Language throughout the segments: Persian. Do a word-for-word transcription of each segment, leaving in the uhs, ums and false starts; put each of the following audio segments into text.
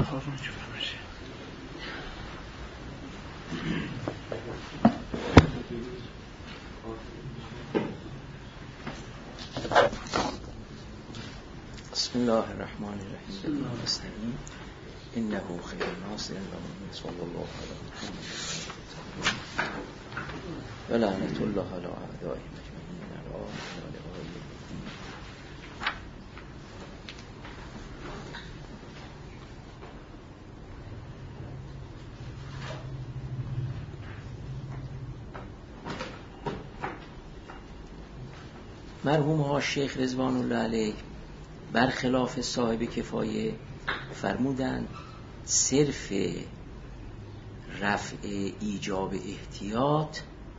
بسم الله الرحمن الرحیم. نستعین انه خیر ناصر و صلی الله علیه و لعنت الله علی اعدائهم اجمعین. مرحوم ها شیخ رضوان الله علیه برخلاف صاحب کفایه فرمودند صرف رفع ایجاب احتیاط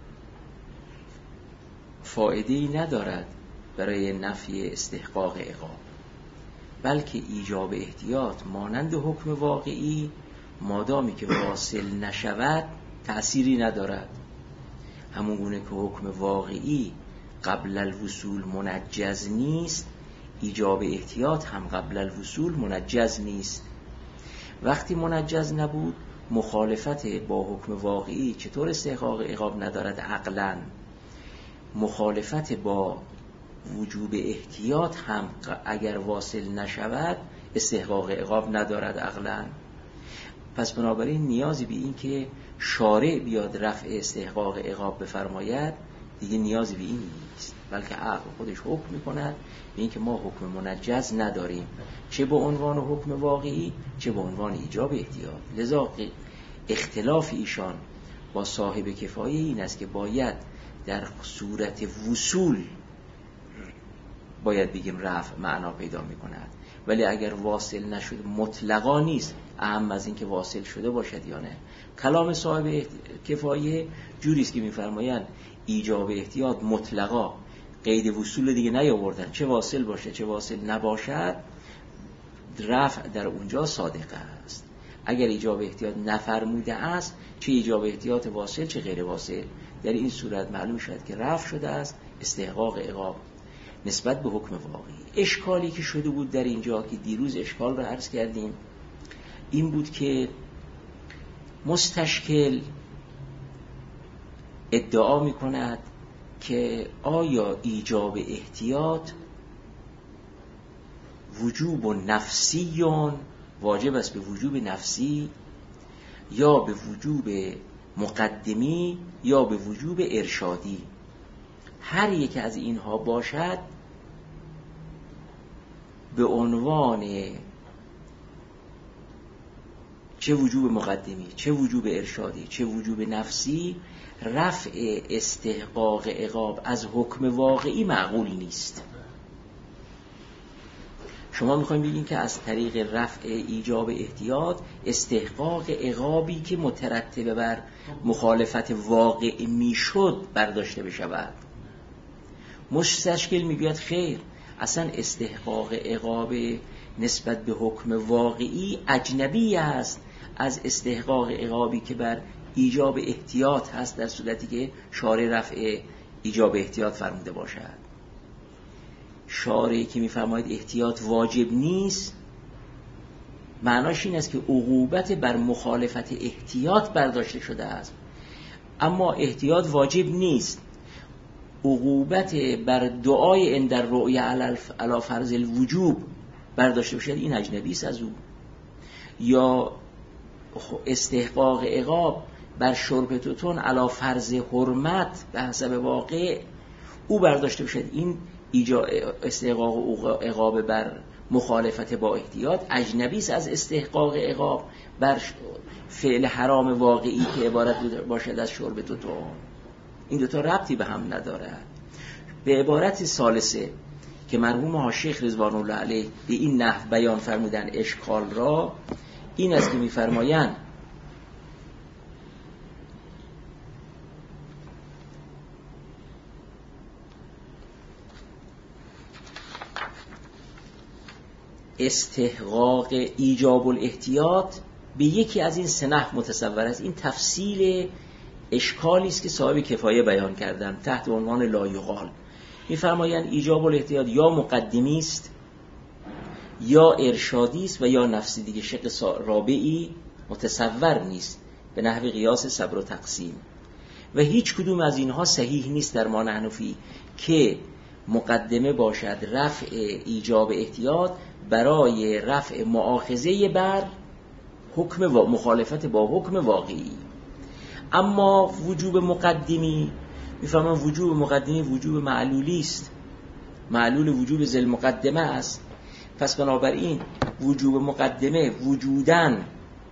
فایده‌ای ندارد برای نفی استحقاق عقاب، بلکه ایجاب احتیاط مانند حکم واقعی مادامی که واصل نشود تأثیری ندارد، همون گونه که حکم واقعی قبل الوصول منجز نیست، ایجاب احتیاط هم قبل الوصول منجز نیست. وقتی منجز نبود مخالفت با حکم واقعی چطور استحقاق عقاب ندارد عقلاً، مخالفت با وجوب احتیاط هم اگر واصل نشود استحقاق عقاب ندارد عقلاً. پس بنابراین نیازی به این که شارع بیاد رفع استحقاق عقاب بفرماید دیگه نیازی به این نیست، بلکه عقل خودش حکم میکند به این که ما حکم منجز نداریم، چه به عنوان حکم واقعی چه به عنوان ایجاب احتیاط. لذا اختلاف ایشان با صاحب کفایه این است که باید در صورت وصول باید بگیم رفع معنا پیدا میکند، ولی اگر واصل نشد مطلقا نیست، اهم از این که واصل شده باشد یا نه. کلام صاحب کفایه جوری است که میفرمایند ایجاب احتیاط مطلقا قید وصول دیگه نیاوردن، چه واصل باشه چه واصل نباشد رفع در اونجا صادقه است. اگر ایجاب احتیاط نفرموده است، چه ایجاب احتیاط واصل چه غیر واصل، در این صورت معلوم شد که رفع شده است استحقاق عقاب نسبت به حکم واقعی. اشکالی که شده بود در اینجا که دیروز اشکال رو عرض کردیم این بود که مستشکل ادعا می کند که آیا ایجاب احتیاط وجوب نفسیون واجب است به وجوب نفسی یا به وجوب مقدمی یا به وجوب ارشادی. هر یک از اینها باشد به عنوان چه وجوب مقدمی چه وجوب ارشادی چه وجوب نفسی رفع استحقاق عقاب از حکم واقعی معقول نیست. شما میخوایم بگین که از طریق رفع ایجاب احتیاط استحقاق عقابی که مترتب بر مخالفت واقع میشد برداشته بشود. مستشکل میگوید خیر، اصلا استحقاق عقاب نسبت به حکم واقعی اجنبی است از استحقاق عقابی که بر ایجاب احتیاط هست در صورتی که شارع رفع ایجاب احتیاط فرموده باشد. شارعی که میفرماید احتیاط واجب نیست معناش این است که عقوبت بر مخالفت احتیاط برداشته شده است، اما احتیاط واجب نیست. عقوبت بر دعای عند الرؤیا علی فرض الوجوب برداشته باشد این اجنبی است از او، یا استحقاق عقاب بر شرب توتون علی فرض حرمت به حسب واقع او برداشته باشد این استحقاق عقاب بر مخالفت با احتیاط اجنبی است از استحقاق عقاب بر فعل حرام واقعی که عبارت باشد از شرب توتون. این دوتا ربطی به هم ندارد. به عبارت ثالثه که مرحوم ها شیخ رضوان الله علیه به این نحو بیان فرمودن اشکال را این است که می‌فرمایند استحقاق ایجاب الاحتیاط به یکی از این سه نحو متصور است. این تفصیل اشکالی است که صاحب کفایه بیان کردن تحت عنوان لا یقال. می‌فرمایند ایجاب الاحتیاط یا مقدمی است یا ارشادی است و یا نفسی دیگه، شق رابعی متصور نیست به نحو قیاس صبر و تقسیم. و هیچ کدوم از اینها صحیح نیست در ما نحنفی که مقدمه باشد رفع ایجاب احتیاط برای رفع مؤاخذه بر حکم و مخالفت با حکم واقعی. اما وجوب مقدمی، میفهمم وجوب مقدمی وجوب معلولی است، معلول وجوب ذل مقدمه است. پس بنابراین وجوب مقدمه وجودن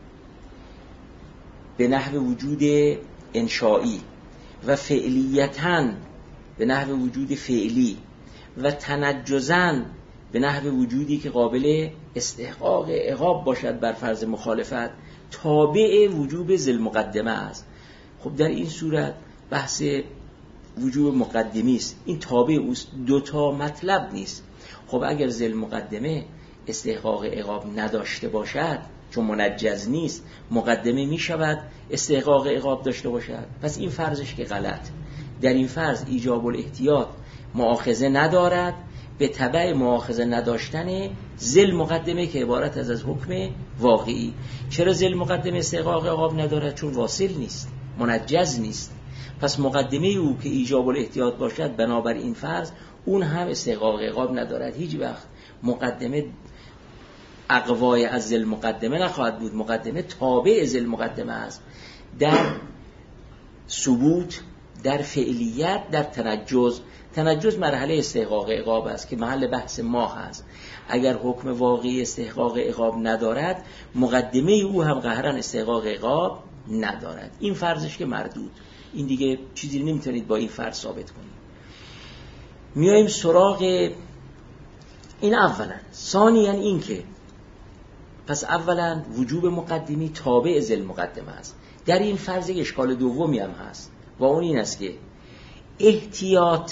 به نحو وجود انشائی و فعلیتن به نحو وجود فعلی و تنجزن به نحو وجودی که قابل استحقاق عقاب باشد بر فرض مخالفت تابع وجوب ذل مقدمه است. خب در این صورت بحث وجوب مقدمی است، این تابع اوست، دوتا مطلب نیست. خب اگر ذل مقدمه استحقاق عقاب نداشته باشد چون منجز نیست، مقدمه می شود استحقاق عقاب داشته باشد. پس این فرضش که غلط. در این فرض ایجاب الاحتیاط مؤاخذه ندارد به تبع مؤاخذه نداشتن ذل مقدمه که عبارت از از حکم واقعی. چرا ذل مقدمه استحقاق عقاب ندارد؟ چون واصل نیست، منجز نیست. پس مقدمه او که ایجاب الاحتیاط باشد بنابر این فرض اون هم استحقاق عقاب ندارد. هیچ وقت مقدمه اقوای از ذل مقدمه نخواهد بود، مقدمه تابع ذل مقدمه است در ثبوت، در فعلیت، در تنجز. تنجز مرحله استحقاق عقاب است که محل بحث ما هست. اگر حکم واقعی استحقاق عقاب ندارد مقدمه او هم قهرن استحقاق عقاب ندارد. این فرضش که مردود، این دیگه چیزی نمیتونید با این فرض ثابت کنید. میایم سراغ این اولا. ثانیاً این که پس اولا وجوب مقدمی تابع ذل مقدمه است. در این فرض اشکال دومی هم هست و اون این است که احتیاط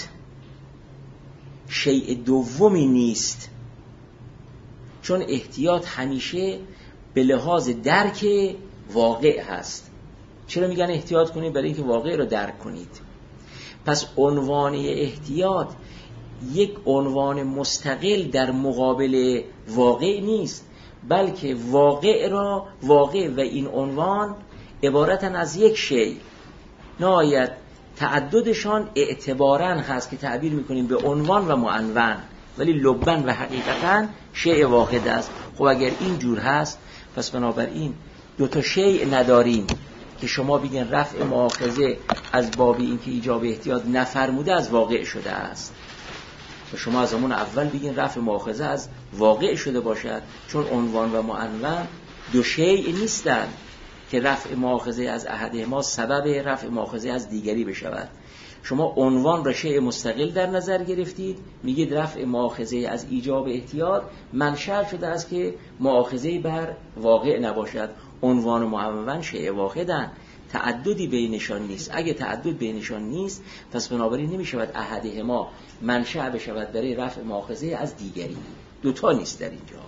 شیء دومی نیست، چون احتیاط همیشه به لحاظ درک واقع هست. چرا میگن احتیاط کنید؟ برای اینکه واقع رو درک کنید. پس عنوان احتیاط یک عنوان مستقل در مقابل واقع نیست، بلکه واقع را واقع و این عنوان عبارتن از یک شیء نهایت تعددشان اعتباراً هست که تعبیر میکنیم به عنوان و معنون، ولی لبن و حقیقتاً شیء واحد است. خب اگر این جور هست پس بنابراین دو تا شیء نداریم که شما بگین رفع مؤاخذه از باب این که ایجاب احتیاط نفرموده از واقع شده است و شما از همون اول بگین رفع مؤاخذه از واقع شده باشد، چون عنوان و معنون دو شیء نیستند که رفع مؤاخذه از احدهما سبب رفع مؤاخذه از دیگری بشود. شما عنوان را شیء مستقل در نظر گرفتید، میگید رفع مؤاخذه از ایجاب احتیاط منشأ شده است که مؤاخذه بر واقع نباشد. عنوان و معنون شیء واحدن، تعددی بینشان نیست. اگه تعدد بینشان نیست پس بنابراین نمیشود احدهما منشأ بشود برای رفع مؤاخذه از دیگری. دوتا نیست در اینجا.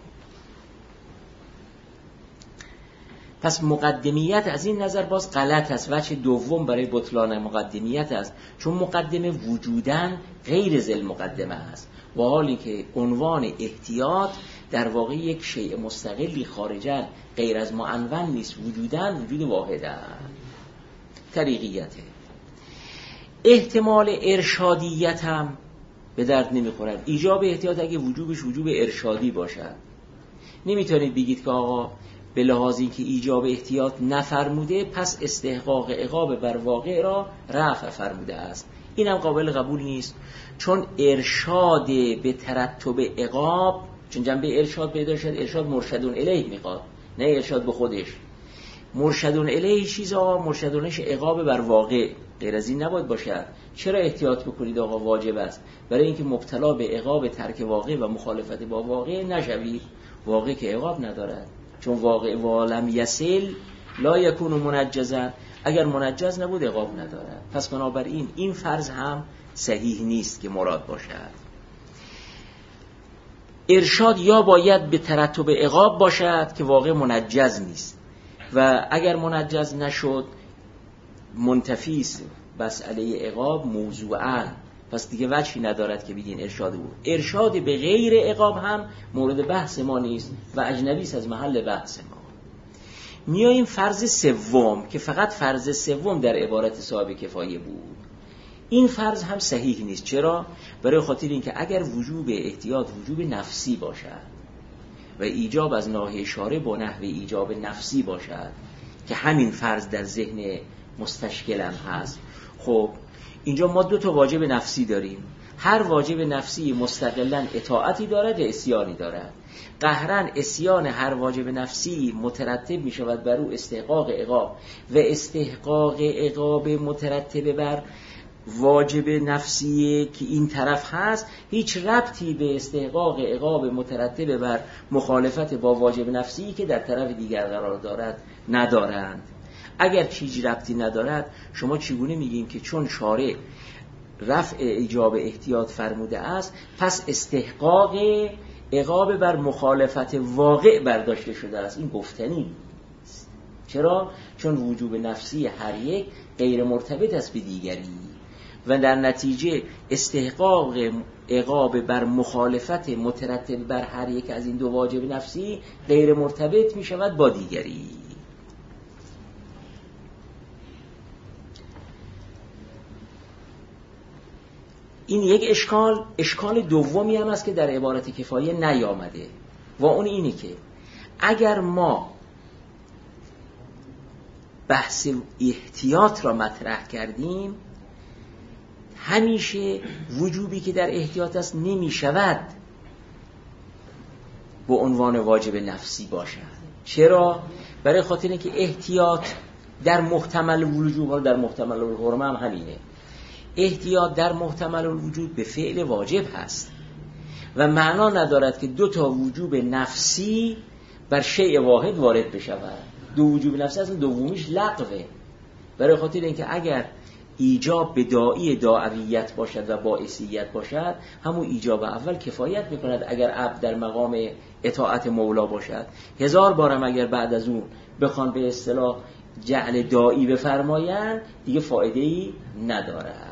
پس مقدمیت از این نظر باز غلط است. وجه دوم برای بطلان مقدمیت است چون مقدمه وجوداً غیر ذل مقدمه است، و حالی که عنوان احتیاط در واقع یک شیء مستقلی خارجاً غیر از معنون نیست، وجوداً وجود واحد است. طریقیته. احتمال ارشادیت هم به درد نمیخورد. ایجاب احتیاط اگه وجوبش وجوب ارشادی باشد نمیتونید بگید که آقا به لحاظ اینکه ایجاب احتیاط نفرموده پس استحقاق عقاب بر واقع را رفع فرموده است. اینم قابل قبول نیست، چون ارشاد به ترتب عقاب، چون جنبه ارشاد پیدا شد، ارشاد مرشدون الیه میخواد، نه ارشاد به خودش. مرشدون الیه چیزا مرشدونش عقاب بر واقع، غیر از این نباید باشد. چرا احتیاط بکنید آقا؟ واجب است برای اینکه مبتلا به عقاب ترک واقع و مخالفت با واقع نشوید. واقع که عقاب ندارد، چون واقع ولم یصل لا یکون منجزا، اگر منجز نبود عقاب ندارد. پس بنابراین این فرض هم صحیح نیست که مراد باشد. ارشاد یا باید به ترتب عقاب باشد که واقع منجز نیست، و اگر منجز نشد منتفی است مسئله عقاب موضوعاً پس دیگه وجهی ندارد که بگین ارشاد بود. ارشاد به غیر عقاب هم مورد بحث ما نیست و اجنبی است از محل بحث ما. میاییم فرض سوم که فقط فرض سوم در عبارت صاحب کفایه بود. این فرض هم صحیح نیست. چرا؟ برای خاطر اینکه اگر وجوب احتیاط وجوب نفسی باشد و ایجاب از ناحیه شارع با نحو ایجاب نفسی باشد که همین فرض در ذهن مستشکلم هست، خب اینجا ما دو تا واجب نفسی داریم. هر واجب نفسی مستقلاً اطاعتی دارد و عصیانی دارد. قهراً عصیان هر واجب نفسی مترتب می شود بر او استحقاق عقاب و استحقاق عقاب مترتب بر واجب نفسی که این طرف هست هیچ ربطی به استحقاق عقاب مترتب بر مخالفت با واجب نفسی که در طرف دیگر قرار دارد ندارند. اگر چیزی ربطی ندارد، شما چگونه میگیم که چون شارع رفع ایجاب احتیاط فرموده است پس استحقاق عقاب بر مخالفت واقع برداشته شده است؟ این گفتنی. چرا؟ چون وجوب نفسی هر یک غیر مرتبط است به دیگری و در نتیجه استحقاق عقاب بر مخالفت مترتب بر هر یک از این دو واجب نفسی غیر مرتبط می شود با دیگری. این یک اشکال. اشکال دومی هم است که در عبارت کفایه نیامده و اون اینی که اگر ما بحث احتیاط را مطرح کردیم، همیشه وجوبی که در احتیاط است نمی شود به عنوان واجب نفسی باشد. چرا؟ برای خاطر اینکه احتیاط در محتمل الوجوب و در محتمل الحرمه هم همینه. احتیاط در محتمل الوجود به فعل واجب هست و معنا ندارد که دو تا وجوب نفسی بر شیء واحد وارد بشود. دو وجوب نفسی اصلا دومیش لغوه. برای خاطر اینکه اگر ایجاب به داعی داعویت باشد و باعثیت باشد، همون ایجاب اول کفایت میکند. اگر عبد در مقام اطاعت مولا باشد، هزار بارم اگر بعد از اون بخوان به اصطلاح جعل داعی بفرمایند دیگه فایده‌ای ندارد.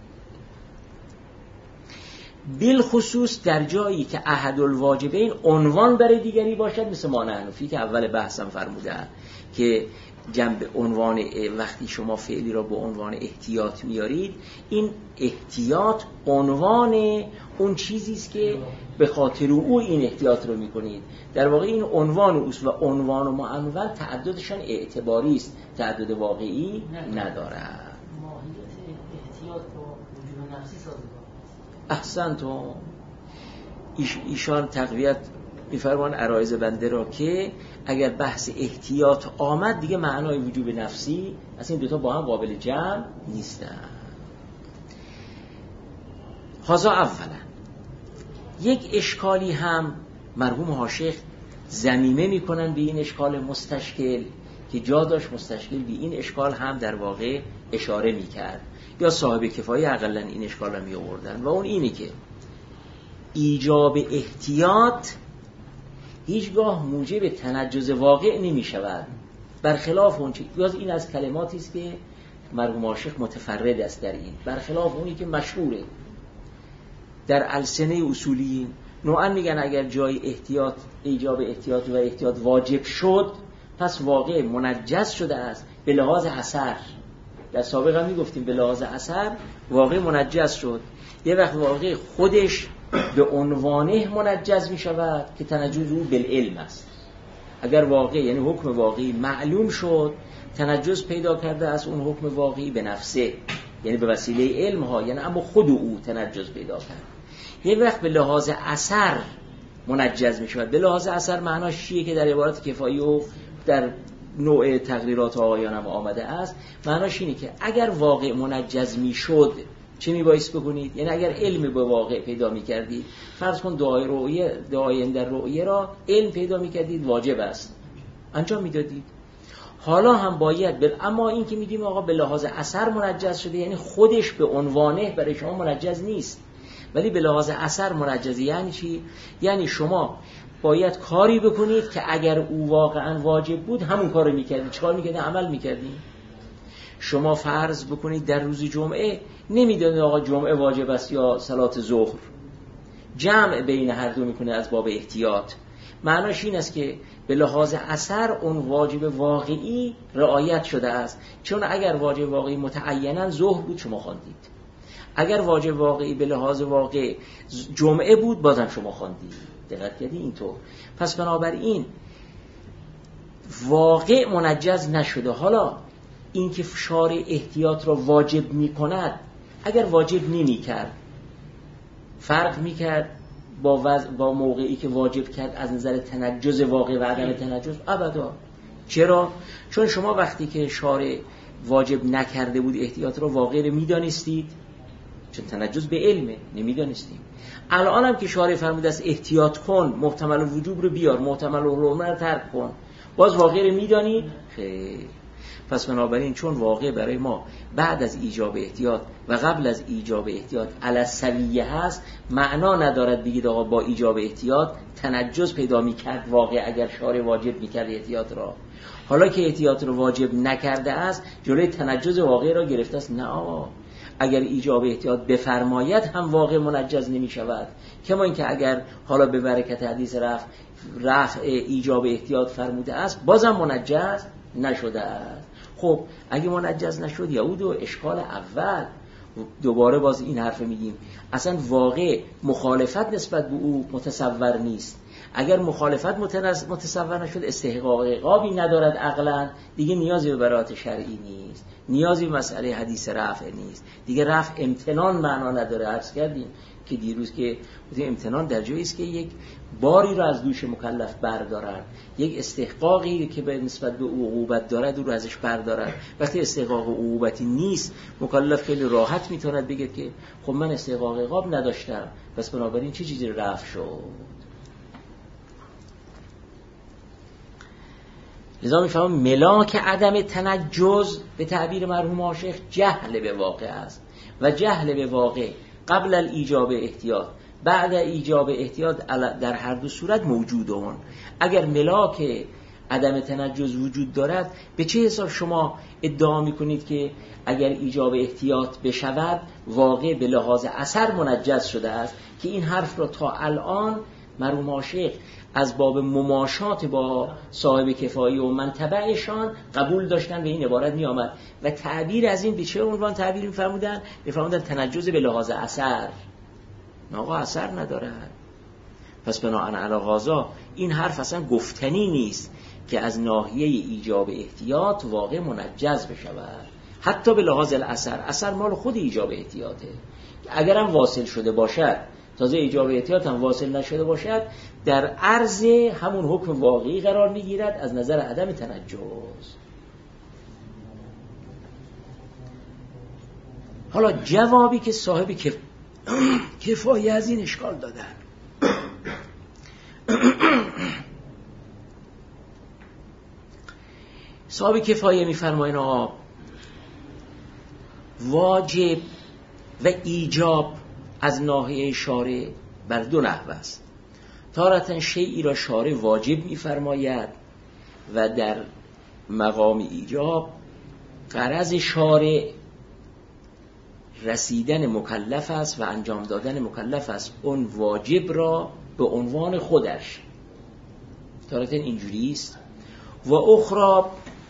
بالخصوص در جایی که احد الواجبین عنوان برای دیگری باشد، مثل ما حنفی که اول بحثم فرمودن که جنب عنوان وقتی شما فعلی را به عنوان احتیاط میارید، این احتیاط عنوان اون چیزی است که به خاطر او این احتیاط رو میکنید. در واقع این عنوان اوست و عنوان و معنون تعددشان اعتباری است، تعدد واقعی ندارد. ماهیت احتیاط با وجود نفسی سازگار. احسنتم. ایش ایشان تقویت میفرمان عرایض بنده را که اگر بحث احتیاط آمد دیگه معنای وجوب نفسی اصلا این دوتا با هم قابل جمع نیستن. هذا اولا. یک اشکالی هم مرحوم حاشیخ ضمیمه میکنن به این اشکال مستشکل که جا داشت مستشکل به این اشکال هم در واقع اشاره میکرد یا صاحب کفایه اقلا این اشکال رو می آوردن و اون اینه که ایجاب احتیاط هیچگاه موجب تنجز واقع نمی شود، برخلاف اون چی باز این از کلماتی است که مرحوم عاشق متفرد است در این، برخلاف اونی که مشهوره در السنه اصولیین. نوعا میگن اگر جای احتیاط ایجاب احتیاط و احتیاط واجب شد پس واقع منجز شده است به لحاظ اثر. در سابق هم میگفتیم به لحاظ اثر واقع منجز شد. یه وقت واقع خودش به عنوانه منجز می شود که تنجز او بالعلم است. اگر واقع یعنی حکم واقعی معلوم شد، تنجز پیدا کرده از اون حکم واقعی به نفسه، یعنی به وسیله علم ها، یعنی اما خود او تنجز پیدا کرد. یه وقت به لحاظ اثر منجز می شود. به لحاظ اثر معناش چیه که در عبارت کفایی و در نوع تقریرات آقایان هم آمده است؟ معناش اینه که اگر واقع منجز می شد چه می بایست بکنید؟ یعنی اگر علم به واقع پیدا می کردید، فرض کن دعای رؤیه دعای در رؤیه را علم پیدا می کردید واجب است، انجام می دادید. حالا هم باید بل... اما این که میگیم آقا به لحاظ اثر منجز شده، یعنی خودش به عنوانه برای شما منجز نیست، ولی به لحاظ اثر منجز. یعنی چی؟ یعنی شما باید کاری بکنید که اگر او واقعا واجب بود همون کارو میکردید. چیکار میکردید؟ عمل میکردید. شما فرض بکنید در روز جمعه نمیدونید آقا جمعه واجب است یا صلات ظهر، جمع بین هر دو میکنه از باب احتیاط. معناش این است که به لحاظ اثر اون واجب واقعی رعایت شده است، چون اگر واجب واقعی متعیناً ظهر بود شما خواندید، اگر واجب واقعی به لحاظ واقع جمعه بود بازم شما خواندید. دقت کردید اینطور؟ پس بنابراین واقع منجز نشده. حالا این که شارع احتیاط را واجب می کند، اگر واجب نمی کرد فرق می کرد با, وز... با موقعی که واجب کرد از نظر تنجز واقع و عدم تنجز؟ ابدا. چرا؟ چون شما وقتی که شارع واجب نکرده بود احتیاط را واقع رو می دانستید، چون تنجز به علمه، نمی دانستیم. الان هم که شارع فرموده است احتیاط کن، محتمل وجوب رو بیار، محتمل حرمت رو ترک کن، باز واقع رو می دانی؟ خیر. پس بنابراین چون واقع برای ما بعد از ایجاب احتیاط و قبل از ایجاب احتیاط علی سویه هست، معنا ندارد بگید آقا با ایجاب احتیاط تنجز پیدا میکرد واقع اگر شارع واجب میکرد احتیاط را. حالا که احتیاط رو واجب نکرده است جلوی تنجز واقع را گرفته است. نه آقا، اگر ایجاب احتیاط بفرماید هم واقع منجز نمیشود. کما اینکه اگر حالا به برکت حدیث رفع رفع ایجاب احتیاط فرموده است بازم منجز نشده است. خب اگه منجز نشد یعود و اشکال اول. دوباره باز این حرف میگیم اصلا واقع مخالفت نسبت به او متصور نیست. اگر مخالفت متصور نشد استحقاق عقابی ندارد عقلا، دیگه نیازی به برات شرعی نیست، نیازی به مسئله حدیث رفع نیست، دیگه رفع امتنان معنا نداره. عرض کردیم که دیروز که امتنان در جایی است که یک باری رو از دوش مکلف بردارن، یک استحقاقی که به نسبت به عقوبت دارد او رو ازش بردارن. وقتی استحقاق عقوبتی نیست مکلف خیلی راحت میتواند بگه که خب من استحقاق عقاب نداشتم، پس بنابراین چه چیزی رفع شد. لذا میفهمم ملاک عدم تنجز به تعبیر مرحوم عاشق جهل به واقع است و جهل به واقع قبل الایجاب احتیاط بعد ایجاب احتیاط در هر دو صورت موجودون. اگر ملاک عدم تنجز وجود دارد به چه حساب شما ادعا میکنید که اگر ایجاب احتیاط بشود واقع به لحاظ اثر منجز شده است؟ که این حرف را تا الان مرحوم عاشق از باب مماشات با صاحب کفایی و منتبعشان قبول داشتن، به این عبارت می آمد و تعبیر از این به چه عنوان تعبیر می فرمودن؟ می فرمودن تنجز به لحاظ اثر. آقا اثر ندارد. پس بناهن علی هذا این حرف اصلا گفتنی نیست که از ناحیه ایجاب احتیاط واقع منجز بشود، حتی به لحاظ الاثر. اثر مال خود ایجاب احتیاطه. اگرم واصل شده باشد، تازه ایجاب احتیاط هم واصل نشده باشد، در عرض همون حکم واقعی قرار میگیرد از نظر عدم تنجز. حالا جوابی که صاحب کف... کفایی از این اشکال دادن صاحب کفایه میفرماین آقا واجب و ایجاب از ناحیه شارع بر دو نحو است. تارة شیئی را شارع واجب میفرماید و در مقام ایجاب غرض شارع رسیدن مکلف است و انجام دادن مکلف است اون واجب را به عنوان خودش. تارة اینجوری است. و اخرى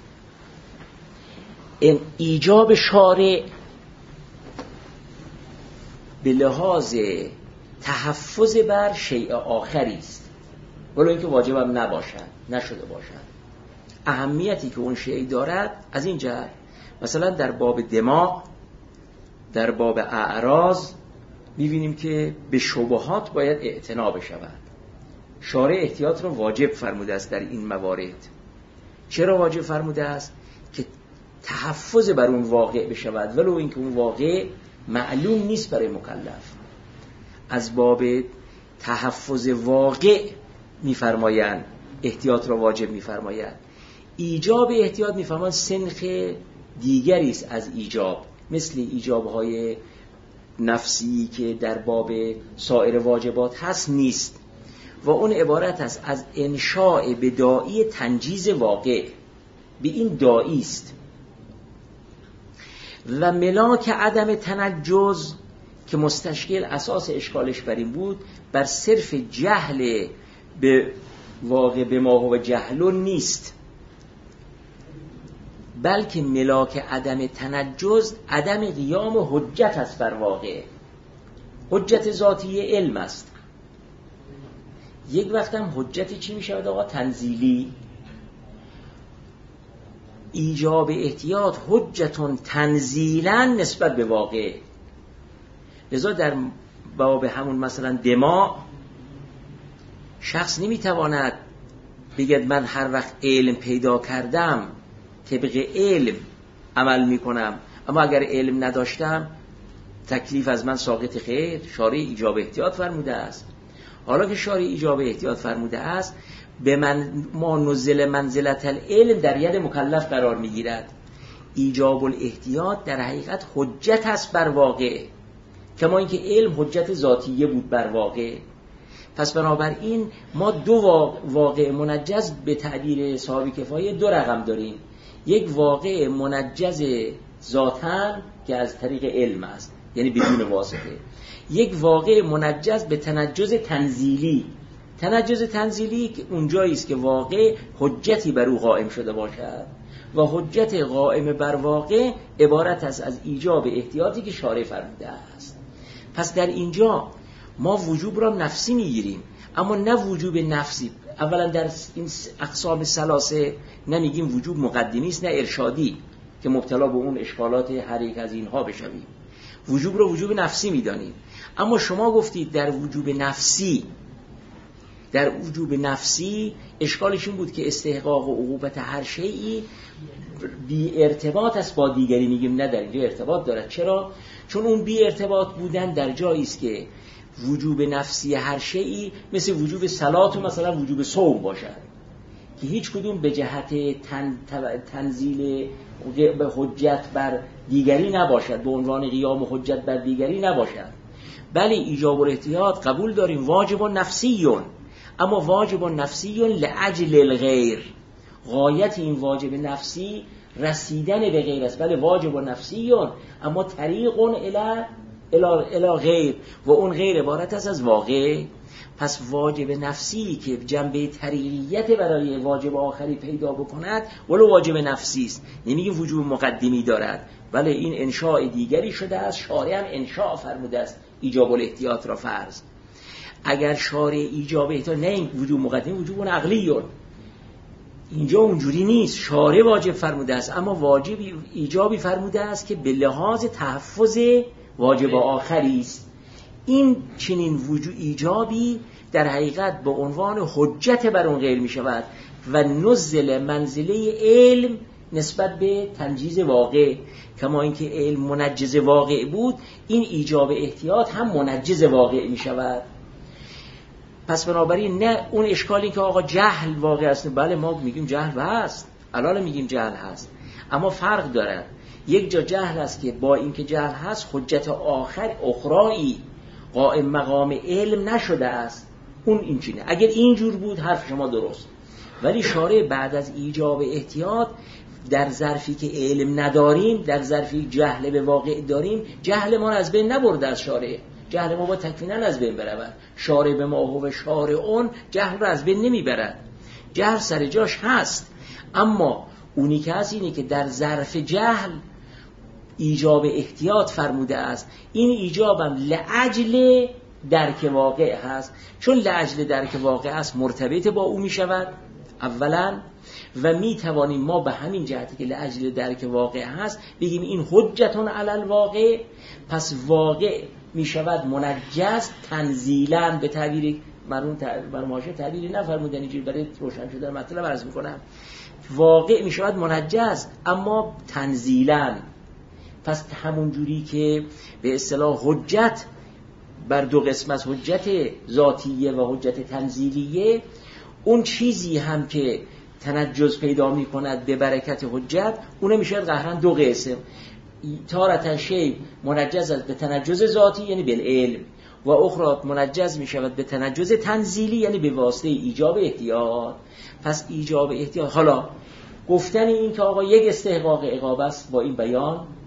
ایجاب شارع به لحاظ تحفظ بر شیء آخری است، ولو اینکه واجب هم نباشد، نشده باشد. اهمیتی که اون شیء دارد از این جهت، مثلا در باب دماغ، در باب اعراض می‌بینیم که به شبهات باید اعتنا بشود. شارع احتیاط را واجب فرموده است در این موارد. چرا واجب فرموده است؟ که تحفظ بر اون واقع بشود، ولو اینکه اون واقع معلوم نیست برای مکلف. از باب تحفظ واقع میفرمایند احتیاط را واجب میفرمایند. ایجاب احتیاط میفرمایند سنخ دیگری است از ایجاب، مثل ایجاب‌های نفسی که در باب سایر واجبات هست نیست، و اون عبارت است از انشاء بدائی تنجیز واقع. به این دائی است. و ملاک عدم تنجز که مستشکل اساس اشکالش بر این بود، بر صرف جهل به واقع به ما و جهل نیست، بلکه ملاک عدم تنجز عدم قیام حجت است بر واقع. حجت ذاتی علم است. یک وقت هم حجتی چی می شود آقا؟ تنزیلی. ایجاب احتیاط حجتون تنزیلا نسبت به واقع. لذا در باب همون مثلا دماء شخص نمیتواند بگد من هر وقت علم پیدا کردم طبق علم عمل میکنم، اما اگر علم نداشتم تکلیف از من ساقط خیر. شارع ایجاب احتیاط فرموده است. حالا که شارع ایجاب احتیاط فرموده است، به من ما نزل منزلت العلم در ید مکلف قرار میگیرد. ایجاب الاحتیاط در حقیقت حجت است بر واقع، کما اینکه علم حجت ذاتیه بود بر واقع. پس بنابراین ما دو واقع منجز به تعبیر صاحب کفایه دو رقم داریم. یک واقع منجز ذاتاً که از طریق علم است، یعنی بدون واسطه. یک واقع منجز به تنجز تنزیلی. تنجز تنزیلی که اونجایی است که واقع حجتی بر او قائم شده باشد و حجت قائم بر واقع عبارت است از ایجاب احتیاطی که شارع فرموده است. پس در اینجا ما وجوب را نفسی میگیریم، اما نه وجوب نفسی. اولا در این اقسام ثلاثه نمیگیم وجوب مقدمی است نه ارشادی که مبتلا به اون اشکالات هر یک از اینها بشویم. وجوب را وجوب نفسی میدانیم. اما شما گفتید در وجوب نفسی در وجوب نفسی اشکالش این بود که استحقاق و عقوبت هر شیئی بی ارتباط است با دیگری. میگیم نه، در اینجا ارتباط دارد. چرا؟ چون اون بی ارتباط بودن در جایی است که وجوب نفسی هر شیئی مثل وجوب صلات و مثلا وجوب صوم باشد که هیچ کدوم به جهت تن، تنزیل حجت بر دیگری نباشد، به عنوان قیام حجت بر دیگری نباشد. بلی ایجاب الاحتیاط قبول داریم، واجب نفسیون، اما واجب نفسی لأجل الغیر. غایت این واجب نفسی رسیدن به غیر است. بله واجب نفسی، اما طریق الی الی غیر، و اون غیر عبارت است از واقع. پس واجب نفسی که جنبه طریقیت برای واجب آخری پیدا بکند ولو واجب نفسی است، نمیگه وجوب مقدمی دارد. بله این انشاء دیگری شده است. شارع هم انشاء فرموده است ایجاب الاحتیاط را فرض. اگر شارع ایجاب احتیاط نه این وجوب مقدمی، وجوب عقلیون، اینجا اونجوری نیست. شارع واجب فرموده است، اما واجب ایجابی فرموده است که به لحاظ تحفظ واجب آخری است. این چنین وجوب ایجابی در حقیقت به عنوان حجت بر اون غیر می شود و نزل منزله علم نسبت به تنجیز واقع. کما اینکه علم منجز واقع بود، این ایجاب احتیاط هم منجز واقع می شود. پس بنابراین نه اون اشکالی که آقا جهل واقع است. بله ما میگیم جهل هست، الان میگیم جهل هست، اما فرق داره. یک جا جهل است که با اینکه جهل هست حجت آخر اخرایی قائم مقام علم نشده است. اون این چینه. اگر اینجور بود حرف شما درست، ولی شارع بعد از ایجاب احتیاط در ظرفی که علم نداریم، در ظرفی جهل به واقع داریم، جهل ما از بین نبرده از شارع. جهل ما با تکویناً از بین برود. شارع به ما و شارع اون جهل را از بین نمیبرد. جهل سر جاش هست، اما اونی که هست اینه که در ظرف جهل ایجاب احتیاط فرموده است. این ایجابم لعجل درک واقع هست. چون لعجل درک واقع است مرتبط با او می شود اولا، و می توانیم ما به همین جهتی که لعجل درک واقع هست بگیم این حجتون علی الواقع. پس واقع می شود منجز تنزیلا، به تعبیر مرون بر ماشه تعبیری نفرمودن اینجوری برای روشن شدن مطلب عرض می کنم. واقع می شود منجز اما تنزیلا. پس همون جوری که به اصطلاح حجت بر دو قسم از حجت ذاتیه و حجت تنزیلیه، اون چیزی هم که تنجز پیدا می کند به برکت حجت، اونه می شود قهرن دو قسم. تارة شی منجز به تنجز ذاتی یعنی بالعلم، و اخرى منجز می شود به تنجز تنزیلی یعنی به واسطه ایجاب احتیاط. پس ایجاب احتیاط، حالا گفتن این که آقا یک استحقاق عقاب است با این بیان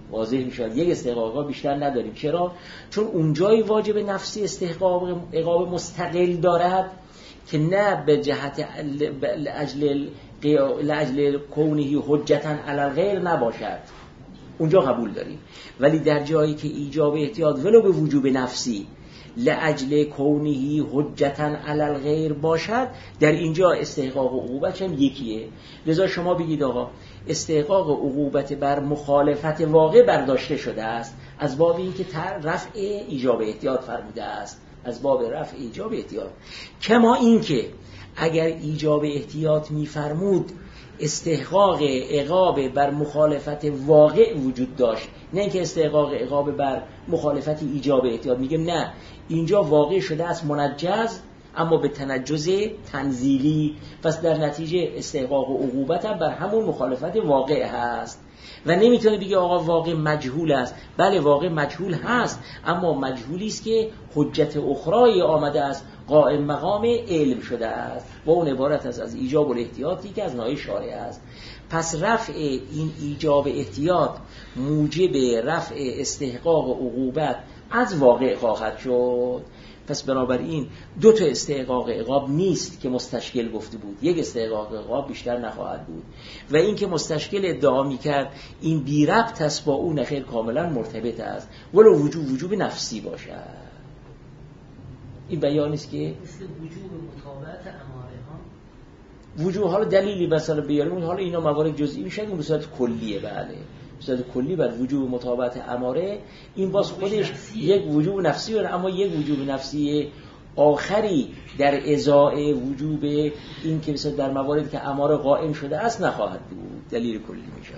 واضح میشه. یک استحقاق بیشتر نداریم. چرا؟ چون اونجای واجب نفسی استحقاق عقاب مستقل دارد که نه به جهت لاجل لاجل کونه حجتا علی الغیر نباشد، اونجا قبول داریم. ولی در جایی که ایجاب احتیاط ولو به وجوب نفسی لاجل کونه حجتا علی الغیر باشد، در اینجا استحقاق عقوبت هم یکیه. لذا شما بگید آقا استحقاق عقوبت بر مخالفت واقع برداشته شده است از باب این که رفع ایجاب احتیاط فرموده است، از باب رفع ایجاب احتیاط. کما این که اگر ایجاب احتیاط میفرمود استحقاق عقاب بر مخالفت واقع وجود داشت، نه اینکه استحقاق عقاب بر مخالفت ایجاب احتیاط. میگم نه، اینجا واقع شده است منجز اما به تنجز تنزیلی، پس در نتیجه استحقاق و عقوبت هم بر همون مخالفت واقع هست و نمیتونه بگه آقا واقع مجهول است. بله واقع مجهول هست، اما مجهولی است که حجت اخرای آمده است، قائم مقام علم شده است و اون عبارت است از ایجاب الاحتیاطی که از نوع شارع است. پس رفع این ایجاب احتیاط موجب رفع استحقاق و عقوبت از واقع خواهد شد. پس بنابراین دو تا استحقاق عقاب نیست که مستشکل گفته بود، یک استحقاق عقاب بیشتر نخواهد بود. و این که مستشکل ادعا میکرد این بی ربط است با اون، نخیر کاملا مرتبط است ولو وجوب وجوب نفسی باشد. این بیانی است که مثل وجوب مطابقت اماره ها، وجوب حالا دلیلی مثلا بیاریم، حالا اینا موارد جزئی میشن، اون به صورت کلیه. بله به صورت کلی بر وجوب مطابقت اماره این باز خودش یک وجوب نفسی داره، اما یک وجوب نفسی آخری در ازای وجوب این که مثلا در مواردی که اماره قائم شده است نخواهد بود، دلیل کلی میشه.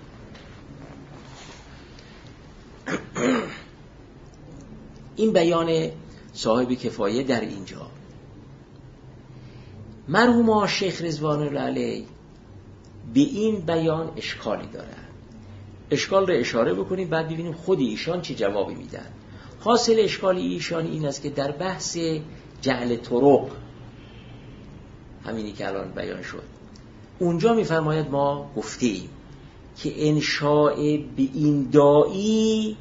این بیان صاحب کفایه در اینجا. مرحوم شیخ رضوان الله علیه به این بیان اشکالی دارند. اشکال را اشاره بکنیم بعد ببینیم خود ایشان چه جوابی میدن. حاصل اشکال ایشان این است که در بحث جعل طرق، همینی که الان بیان شد، اونجا میفرماید ما گفتیم که انشاء به این داعی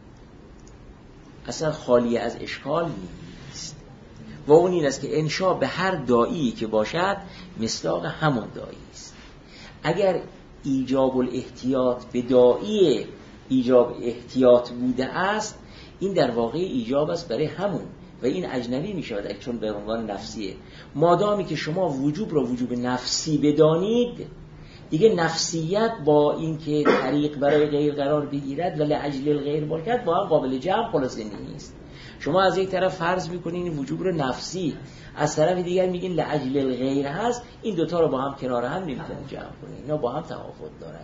اصلا خالی از اشکال نیست و اون این است که انشاء به هر داعی که باشد مصداق همون داعی است. اگر ایجاب الاحتیاط به داعی ایجاب احتیاط بوده است، این در واقع ایجاب است برای همون و این اجنبی می شود چون به عنوان نفسیه. مادامی که شما وجوب را وجوب نفسی بدانید، دیگه نفسیت با این که طریق برای غیر قرار بگیرد و لعجل الغیر باشد با هم قابل جمع خلاصه نیست. شما از یک طرف فرض میکنین وجوب رو نفسی، از طرف دیگر میگین لعجل الغیر هست، این دوتا رو با هم کنار هم نمیتونید جمع کنین، اینا با هم تفاوت دارن.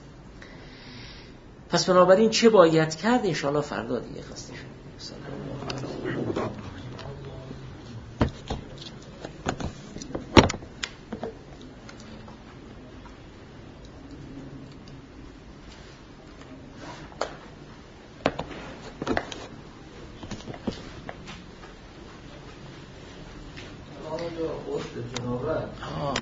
پس بنابراین چه باید کرد؟ انشاءالله فردا دیگه خسته شد.